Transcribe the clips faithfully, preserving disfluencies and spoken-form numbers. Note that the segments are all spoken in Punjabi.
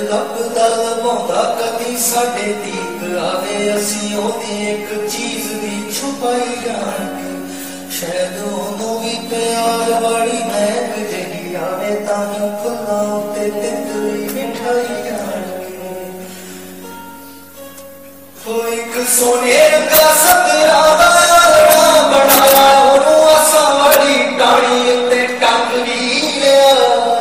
ਲੱਭਦਾ ਲਵਾਉਂਦਾ ਕਦੀ ਸਾਡੇ ਤੀਕ ਆਵੇ ਅਸੀਂ ਉਹਦੀ ਇੱਕ ਚੀਜ਼ ਵੀ ਛੁਪਾਈ ਜਾਣਗੇ ਸ਼ਾਇਦ ਉਹਨੂੰ ਵੀ ਪਿਆਰ ਵਾਲੀ ਮਹਿਕ ਜਿਹੀ ਆਵੇ ਤਾਂ ਹੀ ਫੁੱਲਾਂ ਉੱਤੇ ਤਿਤਲੀ ਮਿਠਾਈ ਜਾਣਗੇ ਹੋ ਇੱਕ ਸੋਨੇ ਰੰਗਾ ਸਤਰਾਂ ਦਾ ਲੜਾ ਬਣਾਇਆ ਉਹਨੂੰ ਆਸਾਂ ਵਾਲੀ ਟਾਹਣੀ ਉੱਤੇ ਟੰਗ ਵੀ ਲਿਆ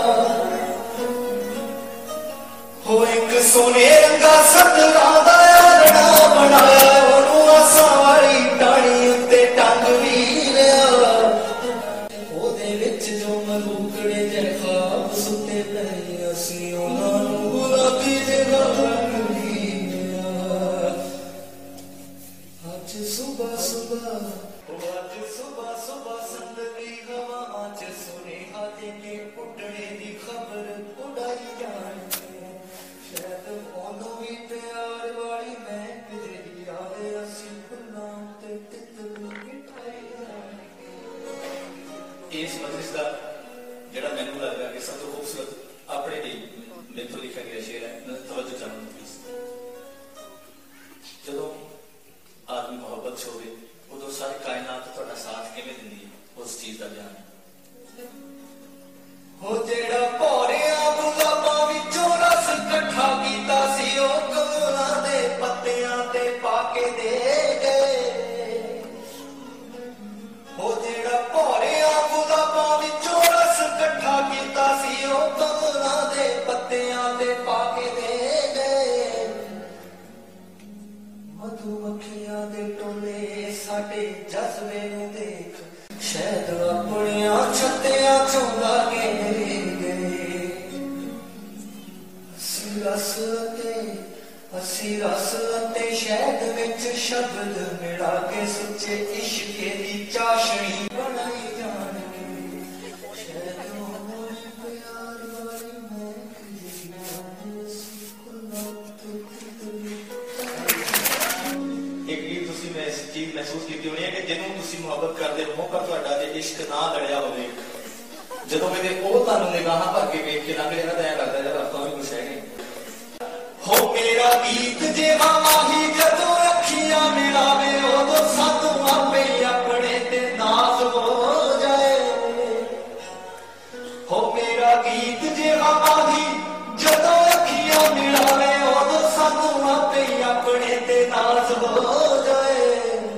ਹੋ ਇੱਕ ਸੋਨੇ ਰੰਗਾ ਸਤਰਾਂ ਦਾ ਲੜਾ ਬਣਾਇਆ ਉਹਨੂੰ ਆਸਾਂ ਵਾਲੀ ਟਾਹਣੀ ਉੱਤੇ ਟੰਗ ਵੀ ਲਿਆ ਉਹਦੇ ਵਿੱਚ ਜੋ ਮਲੂਕੜੇ ਜਿਹੇ ਖ਼ਾਬ ਸੁੱਤੇ ਪਏ ਅਸੀਂ ਉਹਨਾਂ ਨੂੰ ਗੁਲਾਬੀ ਜਗ੍ਹਾ ਰੰਗ ਵੀ ਲਿਆ ਅੱਜ ਸੁਬਹ ਸੁਬਹ ਉਹ ਅੱਜ ਸੁਬਹ ਸੁਬਹ ਸੰਦਲੀ ਹਵਾਵਾਂ ਚ ਸੁਨੇਹਾ ਦੇ ਕੇ ਉੱਡਣੇ ਦੀ ਖਬਰ ਉਡਾਈ ਜਾਣਗੇ ਸ਼ਾਇਦ ਉਹਨੂੰ ਵੀ ਪਿਆਰ ਵਾਲੀ ਮਹਿਕ ਜਿਹੀ ਆਵੇ ਅਸੀਂ ਫੁੱਲਾਂ ਤੇ ਤਿਤਲੀ ਮਿਠਾਈ ਜਾਣਗੇ ਇਸ ਮਜਲਿਸ ਦਾ ਜਿਹੜਾ ਮੈਨੂੰ ਲੱਗਦਾ ਕਿ ਸਭ ਤੋਂ ਖੂਬਸੂਰਤ ਆਪਣੇ ਲਈ ਮੈਥੋਂ ਲਿਖਿਆ ਗਿਆ ਸ਼ੇਰ ਹੈ ਤਵੱਜੋ ਚਾਹੋ ਪਲੀਜ਼ ਜਦੋਂ ਆਦਮੀ ਮੁਹੱਬਤ ਚ ਹੋਵੇ ਉਦੋਂ ਸਾਰੀ ਕਾਇਨਾਤ ਤੁਹਾਡਾ ਸਾਥ ਕਿਵੇਂ ਦਿੰਦੀ ਹੈ ਉਸ ਚੀਜ਼ ਦਾ ਧਿਆਨ ਹੋ ਜਿਹੜਾ ਭੌਰਿਆਂ ਗੁਲਾਬਾਂ ਵਿੱਚੋਂ ਰਸ ਇਕੱਠਾ ਕੀਤਾ ਸੀ ਉਹ ਕਮਲਾਂ ਦੇ ਪੱਤਿਆਂ ਤੇ ਪਾ ਕੇ ਦੇ ਗਏ ਹੋ ਜਿਹੜਾ ਭੌਰਿਆਂ ਗੁਲਾਬਾਂ ਵਿੱਚੋਂ ਰਸ ਇਕੱਠਾ ਕੀਤਾ ਸੀ ਉਹ ਕਮਲਾਂ ਦੇ ਪੱਤਿਆਂ ਤੇ ਪਾ ਕੇ ਦੇ ਗਏ ਮਧੂ ਮੱਖੀਆਂ ਦੇ ਟੋਲੇ ਸਾਡੇ ਜਜ਼ਬੇ ਨੂੰ ਦੇਖ ਸ਼ਾਇਦ ਆਪਣੀਆਂ ਛੱਤਿਆਂ ਚੋਂ ਲਾ ਕੇ ਗਏ ਅਸੀਂ ਰਸ ਅਤੇ ਅਸੀਂ ਰਸ ਅਤੇ ਸ਼ਹਿਦ ਵਿੱਚ ਸ਼ਬਦ ਮਿਲਾ ਕੇ ਸੁੱਚੇ ਇਸ਼ਕੇ ਦੀ ਚਾਸ਼ਣੀ ਬਣਾਈ ਜਾਣਗੇ ਸ਼ਾਇਦ ਉਹਨੂੰ ਵੀ ਪਿਆਰ ਵਾਲੀ ਮਹਿਕ ਜਿਹੀ ਆਵੇ ਅਸੀਂ ਫੁੱਲਾਂ ਤੇ ਤਿਤਲੀ ਇੱਕ ਗੀਤ ਤੁਸੀਂ ਮੈਂ ਇਸ ਚੀਜ਼ ਮਹਿਸੂਸ ਕੀਤੀ ਹੋਣੀ ਹੈ ਕਿ ਜਿਹਨੂੰ ਤੁਸੀਂ ਮੁਹੱਬਤ ਕਰਦੇ ਹੋ ਪਰ ਤੁਹਾਡਾ ਜੇ ਇਸ਼ਕ ਨਾ ਲੜਿਆ ਹੋਵੇ ਜਦੋਂ ਕਿਤੇ ਉਹ ਤੁਹਾਨੂੰ ਨਿਗਾਹਾਂ ਭਰ ਕੇ ਵੇਖ ਕੇ ਲੰਘ ਜਾਂਦਾ ਤਾਂ ਐਂ ਲੱਗਦਾ ਯਾਰ ਆਪਾਂ ਵੀ ਕੁਛ ਹੈਗੇ ਹੋ ਮੇਰਾ ਗੀਤ ਜਿਹਾ ਮਾਹੀ ਜਦੋਂ ਅੱਖੀਆਂ ਮਿਲਾਵੇ ਉਦੋਂ ਸਾਨੂੰ ਆਪੇ ਆਪਣੇ ਤੇ ਨਾਜ਼ ਹੋ ਜਾਏ ਹੋ ਮੇਰਾ ਗੀਤ ਜਿਹਾ ਮਾਹੀ ਜਦੋਂ ਅੱਖੀਆਂ ਮਿਲਾਵੇ ਉਦੋਂ ਸਾਨੂੰ ਆਪੇ ਆਪਣੇ ਤੇ ਨਾਜ਼ ਹੋ ਜਾਏ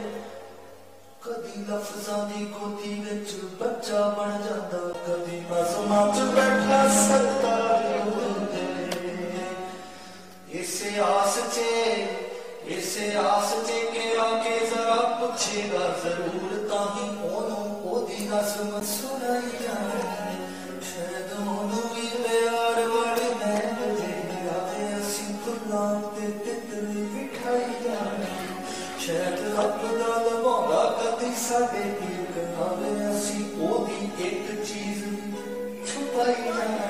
ਕਦੀ ਲਫ਼ਜ਼ਾਂ ਦੀ ਗੋਦੀ ਵਿੱਚ ਬੱਚਾ ਬਣ ਜਾਂਦਾ ਕਦੀ ਨਜ਼ਮਾਂ ਚ ਬੈਠਾ ਸੱਤਾ ਹੋ ਜਾਏ ਇਸੇ ਆਸ ਚ ਇਸੇ ਆਸ ਚ ਕਿ ਆ ਕੇ ਜ਼ਰਾ ਪੁੱਛੇਗਾ ਜ਼ਰੂਰ ਤਾਂ ਹੀ ਉਹਨੂੰ ਉਹਦੀ ਰਸਮ ਸੁਣਾਈ ਜਾਣੀ ਸ਼ਾਇਦ ਉਹਨੂੰ ਵੀ ਪਿਆਰ ਵਾਲੀ ਮਹਿਕ ਜਿਹੀ ਆਵੇ ਅਸੀਂ ਫੁੱਲਾਂ ਤੇ ਤਿਤਲੀ ਮਿਠਾਈ ਜਾਣੀ ਸ਼ਾਇਦ ਰੱਬ ਦਾ ਲਵਾਉਂਦਾ ਕਦੀ ਸਾਡੇ ਤੀਕ ਆਵੇ ਅਸੀਂ ਉਹਦੀ ਇੱਕ ਚੀਜ਼ ਛੁਪਾਈ ਜਾਣੀ